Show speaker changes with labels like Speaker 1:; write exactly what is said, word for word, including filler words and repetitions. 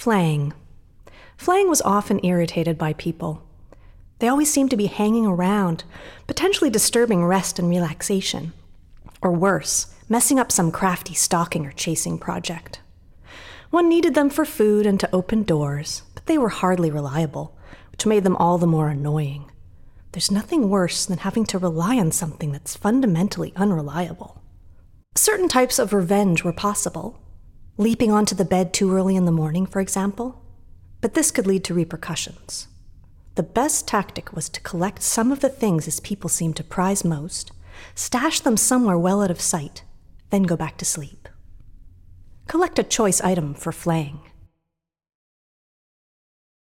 Speaker 1: Flaying. Flaying was often irritated by people. They always seemed to be hanging around, potentially disturbing rest and relaxation. Or worse, messing up some crafty stalking or chasing project. One needed them for food and to open doors, but they were hardly reliable, which made them all the more annoying. There's nothing worse than having to rely on something that's fundamentally unreliable. Certain types of revenge were possible. Leaping onto the bed too early in the morning, for example. But this could lead to repercussions. The best tactic was to collect some of the things his people seemed to prize most, stash them somewhere well out of sight, then go back to sleep. Collect a choice item for flaying.